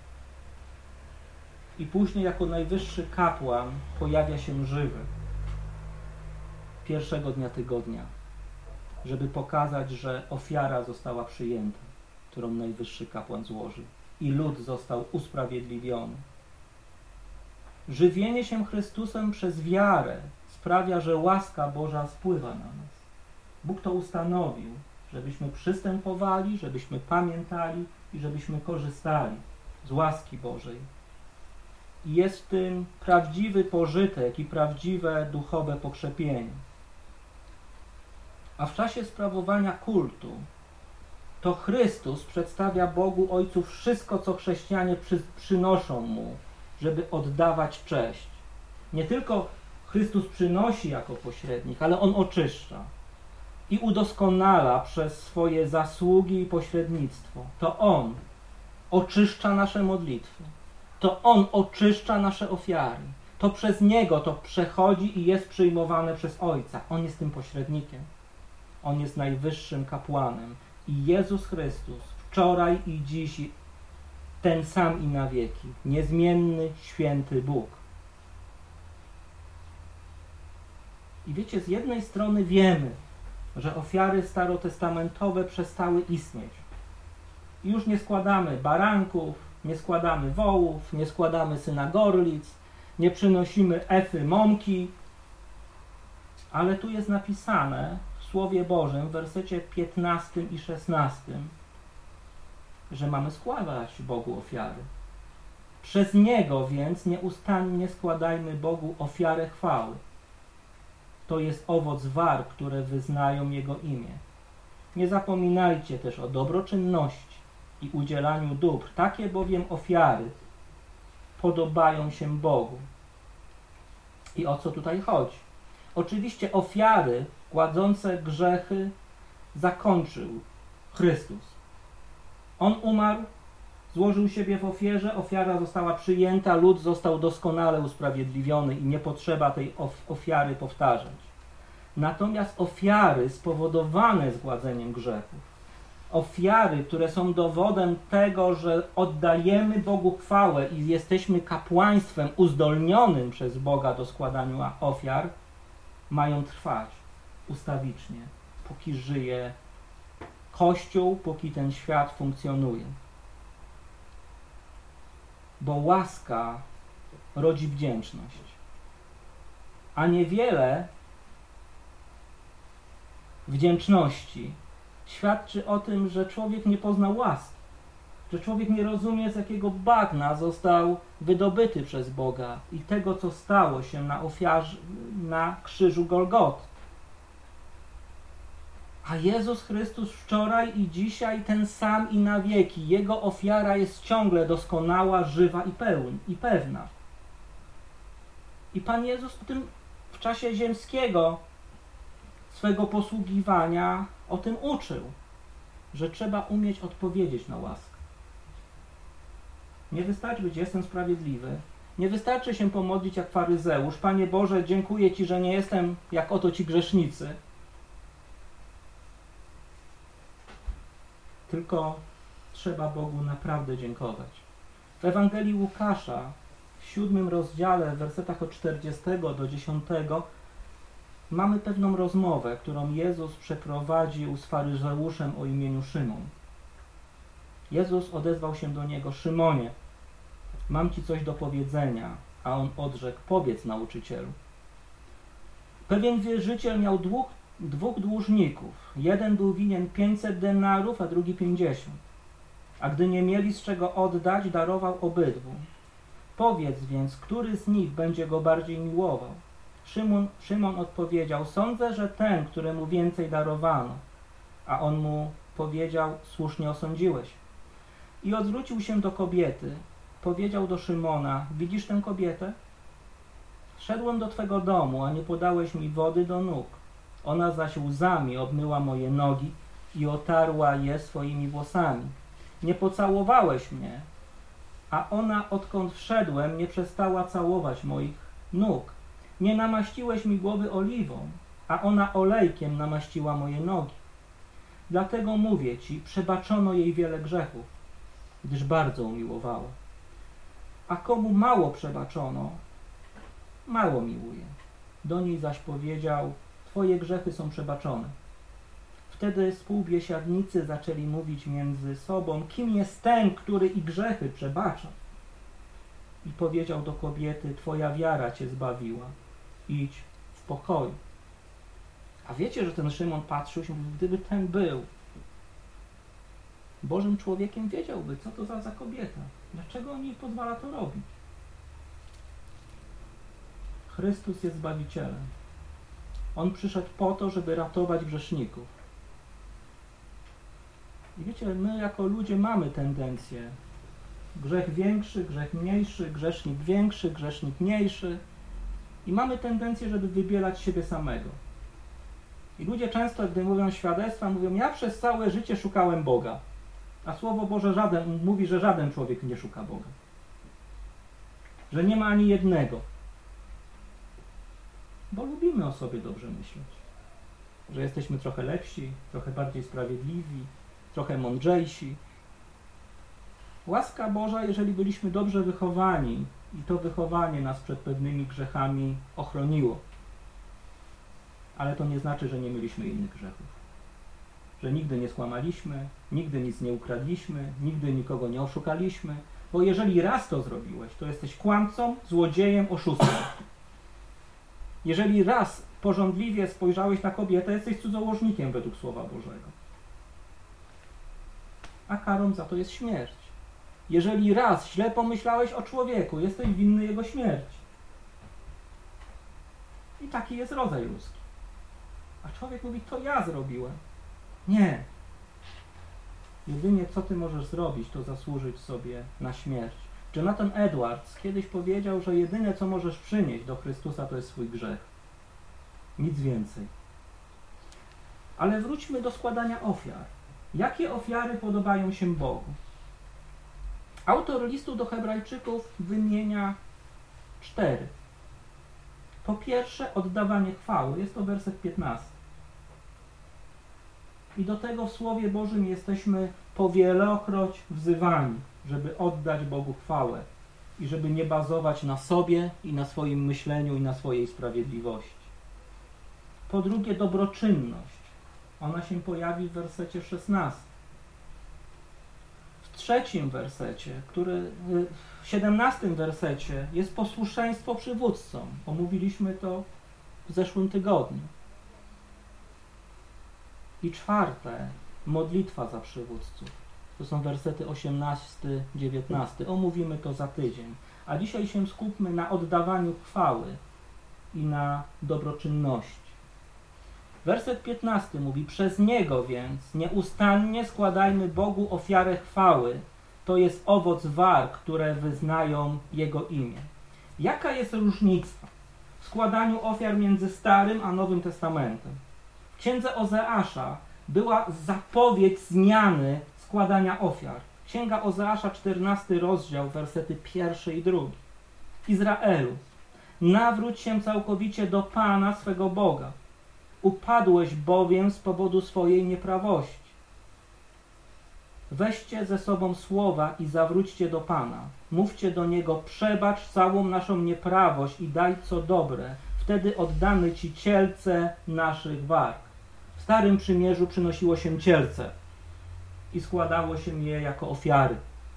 I później jako najwyższy kapłan pojawia się żywy. Pierwszego dnia tygodnia, żeby pokazać, że ofiara została przyjęta, którą najwyższy kapłan złożył. I lud został usprawiedliwiony. Żywienie się Chrystusem przez wiarę sprawia, że łaska Boża spływa na nas. Bóg to ustanowił, żebyśmy przystępowali, żebyśmy pamiętali i żebyśmy korzystali z łaski Bożej. I jest w tym prawdziwy pożytek i prawdziwe duchowe pokrzepienie. A w czasie sprawowania kultu to Chrystus przedstawia Bogu Ojcu wszystko, co chrześcijanie przy, przynoszą Mu, żeby oddawać cześć. Nie tylko Chrystus przynosi jako pośrednik, ale On oczyszcza i udoskonala przez swoje zasługi i pośrednictwo. To On oczyszcza nasze modlitwy. To On oczyszcza nasze ofiary. To przez Niego to przechodzi i jest przyjmowane przez Ojca. On jest tym pośrednikiem. On jest najwyższym kapłanem. I Jezus Chrystus wczoraj i dziś ten sam i na wieki. Niezmienny, święty Bóg. I wiecie, z jednej strony wiemy, że ofiary starotestamentowe przestały istnieć. I już nie składamy baranków, nie składamy wołów, nie składamy synagorlic, nie przynosimy efy mąki, ale tu jest napisane w Słowie Bożym w wersecie piętnastym i szesnastym, że mamy składać Bogu ofiary. Przez Niego więc nieustannie składajmy Bogu ofiarę chwały. To jest owoc warg, które wyznają Jego imię. Nie zapominajcie też o dobroczynności i udzielaniu dóbr. Takie bowiem ofiary podobają się Bogu. I o co tutaj chodzi? Oczywiście ofiary kładzące grzechy zakończył Chrystus. On umarł, złożył siebie w ofierze, ofiara została przyjęta, lud został doskonale usprawiedliwiony i nie potrzeba tej ofiary powtarzać. Natomiast ofiary spowodowane zgładzeniem grzechów, ofiary, które są dowodem tego, że oddajemy Bogu chwałę i jesteśmy kapłaństwem uzdolnionym przez Boga do składania ofiar, mają trwać ustawicznie, póki żyje Kościół, póki ten świat funkcjonuje. Bo łaska rodzi wdzięczność, a niewiele wdzięczności świadczy o tym, że człowiek nie poznał łaski, że człowiek nie rozumie, z jakiego bagna został wydobyty przez Boga i tego, co stało się na ofiarze, na krzyżu Golgoty. A Jezus Chrystus wczoraj i dzisiaj ten sam i na wieki. Jego ofiara jest ciągle doskonała, żywa i, pełn, i pewna. I Pan Jezus w tym w czasie ziemskiego swego posługiwania o tym uczył. że trzeba umieć odpowiedzieć na łaskę. Nie wystarczy być jestem sprawiedliwy, nie wystarczy się pomodlić jak faryzeusz. Panie Boże, dziękuję Ci, że nie jestem jak oto ci grzesznicy. Tylko trzeba Bogu naprawdę dziękować. W Ewangelii Łukasza w siódmym rozdziale, w wersetach od czterdziestego do dziesiątego mamy pewną rozmowę, którą Jezus przeprowadził z faryzeuszem o imieniu Szymon. Jezus odezwał się do niego: Szymonie, mam Ci coś do powiedzenia. A on odrzekł: powiedz, nauczycielu. Pewien wierzyciel miał dwóch, dwóch dłużników. Jeden był winien pięćset denarów, a drugi pięćdziesiąt. A gdy nie mieli z czego oddać, darował obydwu. Powiedz więc, który z nich będzie go bardziej miłował? Szymon, Szymon odpowiedział: sądzę, że ten, któremu więcej darowano. A on mu powiedział: słusznie osądziłeś. I odwrócił się do kobiety. Powiedział do Szymona: widzisz tę kobietę? Szedłem do twego domu, a nie podałeś mi wody do nóg. Ona zaś łzami obmyła moje nogi i otarła je swoimi włosami. Nie pocałowałeś mnie, a ona, odkąd wszedłem, nie przestała całować moich nóg. Nie namaściłeś mi głowy oliwą, a ona olejkiem namaściła moje nogi. Dlatego mówię ci, przebaczono jej wiele grzechów, gdyż bardzo umiłowała. A komu mało przebaczono, mało miłuje. Do niej zaś powiedział: twoje grzechy są przebaczone. Wtedy współbiesiadnicy zaczęli mówić między sobą: kim jest ten, który i grzechy przebacza? I powiedział do kobiety: twoja wiara cię zbawiła. Idź w pokoju. A wiecie, że ten Szymon patrzył się, mówi: gdyby ten był Bożym człowiekiem, wiedziałby, co to za, za kobieta. Dlaczego on jej pozwala to robić? Chrystus jest Zbawicielem. On przyszedł po to, żeby ratować grzeszników. I wiecie, my jako ludzie mamy tendencję. Grzech większy, grzech mniejszy, grzesznik większy, grzesznik mniejszy. I mamy tendencję, żeby wybielać siebie samego. I ludzie często, gdy mówią świadectwa, mówią: ja przez całe życie szukałem Boga. A Słowo Boże żaden, mówi, że żaden człowiek nie szuka Boga. Że nie ma ani jednego. Bo lubimy o sobie dobrze myśleć. Że jesteśmy trochę lepsi, trochę bardziej sprawiedliwi, trochę mądrzejsi. Łaska Boża, jeżeli byliśmy dobrze wychowani i to wychowanie nas przed pewnymi grzechami ochroniło. Ale to nie znaczy, że nie mieliśmy innych grzechów. Że nigdy nie skłamaliśmy, nigdy nic nie ukradliśmy, nigdy nikogo nie oszukaliśmy. Bo jeżeli raz to zrobiłeś, to jesteś kłamcą, złodziejem, oszustem. Jeżeli raz pożądliwie spojrzałeś na kobietę, jesteś cudzołożnikiem według Słowa Bożego. A karą za to jest śmierć. Jeżeli raz źle pomyślałeś o człowieku, jesteś winny jego śmierci. I taki jest rodzaj ludzki. A człowiek mówi: to ja zrobiłem. Nie. Jedynie co ty możesz zrobić, to zasłużyć sobie na śmierć. Jonathan Edwards kiedyś powiedział, że jedyne co możesz przynieść do Chrystusa, to jest swój grzech. Nic więcej. Ale wróćmy do składania ofiar. Jakie ofiary podobają się Bogu? Autor listu do Hebrajczyków wymienia cztery. Po pierwsze, oddawanie chwały. Jest to werset piętnasty. I do tego w Słowie Bożym jesteśmy powielokroć wzywani, żeby oddać Bogu chwałę i żeby nie bazować na sobie i na swoim myśleniu i na swojej sprawiedliwości. Po drugie, dobroczynność. Ona się pojawi w wersecie szesnastym. W trzecim wersecie, który, w siedemnastym wersecie jest posłuszeństwo przywódcom. Omówiliśmy to w zeszłym tygodniu. I czwarte, modlitwa za przywódców. To są wersety osiemnasty, dziewiętnasty. Omówimy to za tydzień. A dzisiaj się skupmy na oddawaniu chwały i na dobroczynności. Werset piętnasty mówi: przez Niego więc nieustannie składajmy Bogu ofiarę chwały. To jest owoc warg, które wyznają Jego imię. Jaka jest różnica w składaniu ofiar między Starym a Nowym Testamentem? W księdze Ozeasza była zapowiedź zmiany składania ofiar. Księga Ozeasza, czternasty rozdział, wersety pierwszy i drugi. Izraelu, nawróć się całkowicie do Pana swego Boga. Upadłeś bowiem z powodu swojej nieprawości. Weźcie ze sobą słowa i zawróćcie do Pana. Mówcie do Niego, przebacz całą naszą nieprawość i daj co dobre. Wtedy oddamy Ci cielce naszych warg. W Starym Przymierzu przynosiło się cielce i składało się je jako ofiary.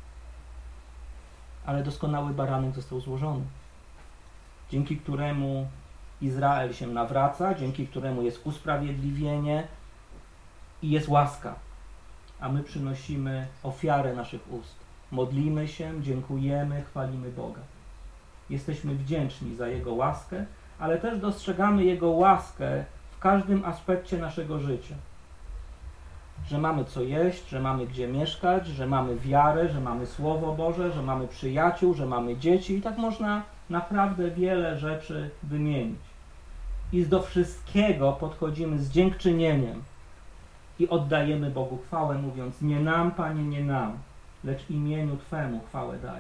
Ale doskonały baranek został złożony, dzięki któremu Izrael się nawraca, dzięki któremu jest usprawiedliwienie i jest łaska. A my przynosimy ofiarę naszych ust. Modlimy się, dziękujemy, chwalimy Boga. Jesteśmy wdzięczni za Jego łaskę, ale też dostrzegamy Jego łaskę w każdym aspekcie naszego życia. Że mamy co jeść, że mamy gdzie mieszkać, że mamy wiarę, że mamy Słowo Boże, że mamy przyjaciół, że mamy dzieci i tak można naprawdę wiele rzeczy wymienić. I do wszystkiego podchodzimy z dziękczynieniem i oddajemy Bogu chwałę, mówiąc: nie nam, Panie, nie nam, lecz imieniu Twemu chwałę daj.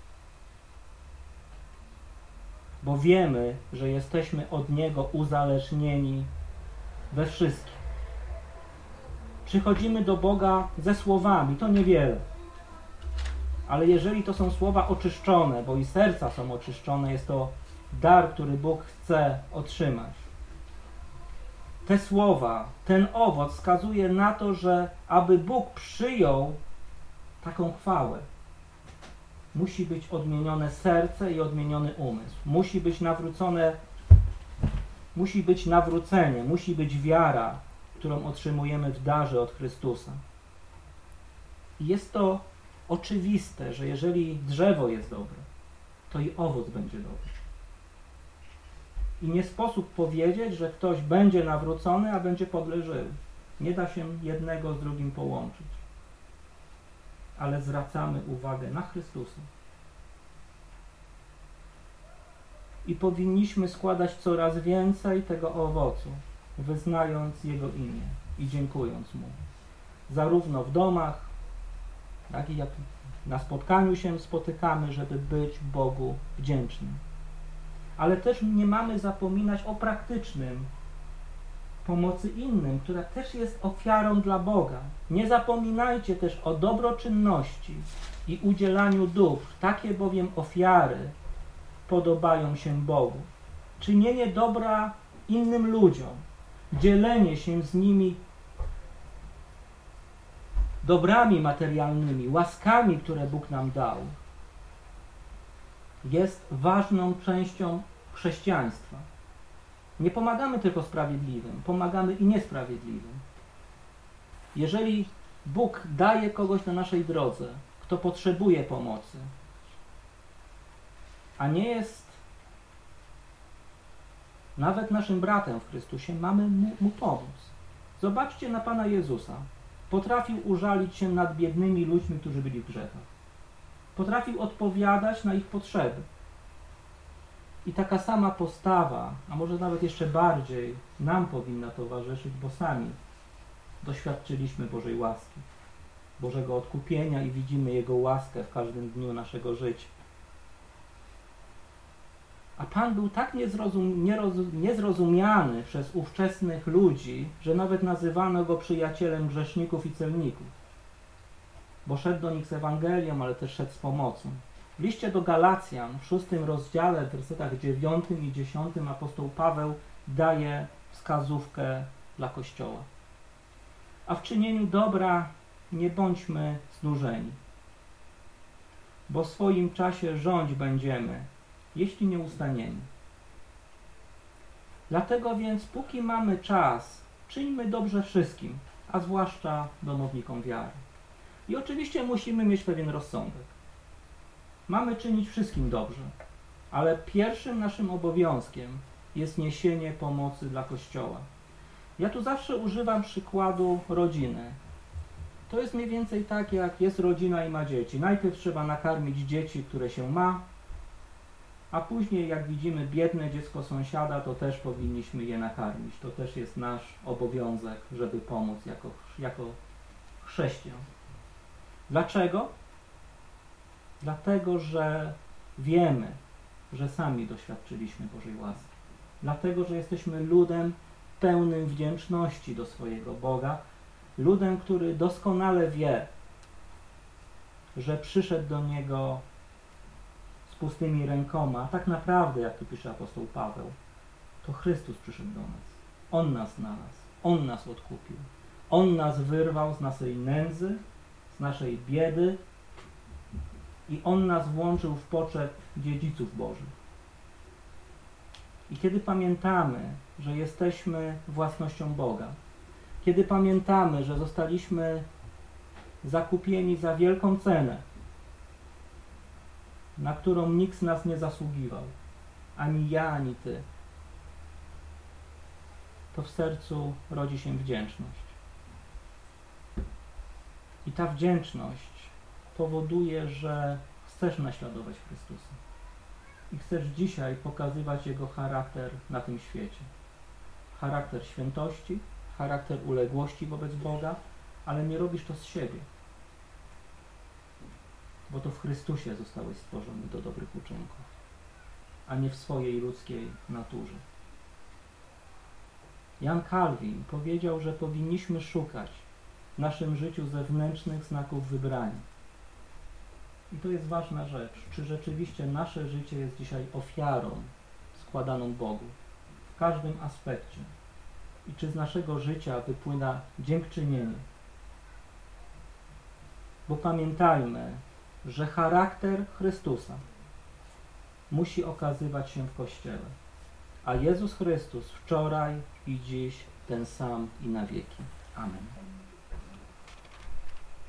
Bo wiemy, że jesteśmy od Niego uzależnieni we wszystkim. Przychodzimy do Boga ze słowami, to niewiele. Ale jeżeli to są słowa oczyszczone, bo i serca są oczyszczone, jest to dar, który Bóg chce otrzymać. Te słowa, ten owoc wskazuje na to, że aby Bóg przyjął taką chwałę, musi być odmienione serce i odmieniony umysł. Musi być nawrócone, musi być nawrócenie, musi być wiara, którą otrzymujemy w darze od Chrystusa. I jest to oczywiste, że jeżeli drzewo jest dobre, to i owoc będzie dobry. I nie sposób powiedzieć, że ktoś będzie nawrócony, a będzie podle żył. Nie da się jednego z drugim połączyć. Ale zwracamy uwagę na Chrystusa. I powinniśmy składać coraz więcej tego owocu, wyznając Jego imię i dziękując Mu. Zarówno w domach, jak i jak na spotkaniu się spotykamy, żeby być Bogu wdzięcznym. Ale też nie mamy zapominać o praktycznym pomocy innym, która też jest ofiarą dla Boga. Nie zapominajcie też o dobroczynności i udzielaniu dóbr. Takie bowiem ofiary podobają się Bogu. Czynienie dobra innym ludziom, dzielenie się z nimi dobrami materialnymi, łaskami, które Bóg nam dał, jest ważną częścią chrześcijaństwa. Nie pomagamy tylko sprawiedliwym, pomagamy i niesprawiedliwym. Jeżeli Bóg daje kogoś na naszej drodze, kto potrzebuje pomocy, a nie jest nawet naszym bratem w Chrystusie, mamy mu, mu pomóc. Zobaczcie na Pana Jezusa. Potrafił użalić się nad biednymi ludźmi, którzy byli w grzechach. Potrafił odpowiadać na ich potrzeby. I taka sama postawa, a może nawet jeszcze bardziej, nam powinna towarzyszyć, bo sami doświadczyliśmy Bożej łaski, Bożego odkupienia i widzimy Jego łaskę w każdym dniu naszego życia. A Pan był tak niezrozum, nierozum, niezrozumiany przez ówczesnych ludzi, że nawet nazywano Go przyjacielem grzeszników i celników. Bo szedł do nich z Ewangelią, ale też szedł z pomocą. W liście do Galacjan, w szóstym rozdziale, w wersetach dziewiątym i dziesiątym apostoł Paweł daje wskazówkę dla Kościoła. A w czynieniu dobra nie bądźmy znużeni, bo w swoim czasie rządź będziemy, jeśli nie ustaniemy. Dlatego więc, póki mamy czas, czyńmy dobrze wszystkim, a zwłaszcza domownikom wiary. I oczywiście musimy mieć pewien rozsądek. Mamy czynić wszystkim dobrze, ale pierwszym naszym obowiązkiem jest niesienie pomocy dla Kościoła. Ja tu zawsze używam przykładu rodziny. To jest mniej więcej tak, jak jest rodzina i ma dzieci. Najpierw trzeba nakarmić dzieci, które się ma, A później, jak widzimy biedne dziecko sąsiada, to też powinniśmy je nakarmić. To też jest nasz obowiązek, żeby pomóc jako, jako chrześcijan. Dlaczego? Dlatego, że wiemy, że sami doświadczyliśmy Bożej łaski. Dlatego, że jesteśmy ludem pełnym wdzięczności do swojego Boga, ludem, który doskonale wie, że przyszedł do Niego z pustymi rękoma. Tak naprawdę, jak tu pisze apostoł Paweł, to Chrystus przyszedł do nas. On nas znalazł. On nas odkupił. On nas wyrwał z naszej nędzy, z naszej biedy i On nas włączył w poczet dziedziców Bożych. I kiedy pamiętamy, że jesteśmy własnością Boga, kiedy pamiętamy, że zostaliśmy zakupieni za wielką cenę, na którą nikt z nas nie zasługiwał, ani ja, ani Ty, to w sercu rodzi się wdzięczność. I ta wdzięczność powoduje, że chcesz naśladować Chrystusa. I chcesz dzisiaj pokazywać Jego charakter na tym świecie. Charakter świętości, charakter uległości wobec Boga, ale nie robisz to z siebie. Bo to w Chrystusie zostałeś stworzony do dobrych uczynków, a nie w swojej ludzkiej naturze. Jan Kalwin powiedział, że powinniśmy szukać w naszym życiu zewnętrznych znaków wybrania. I to jest ważna rzecz, czy rzeczywiście nasze życie jest dzisiaj ofiarą składaną Bogu w każdym aspekcie i czy z naszego życia wypływa dziękczynienie. Bo pamiętajmy, że charakter Chrystusa musi okazywać się w Kościele, a Jezus Chrystus wczoraj i dziś ten sam i na wieki. Amen.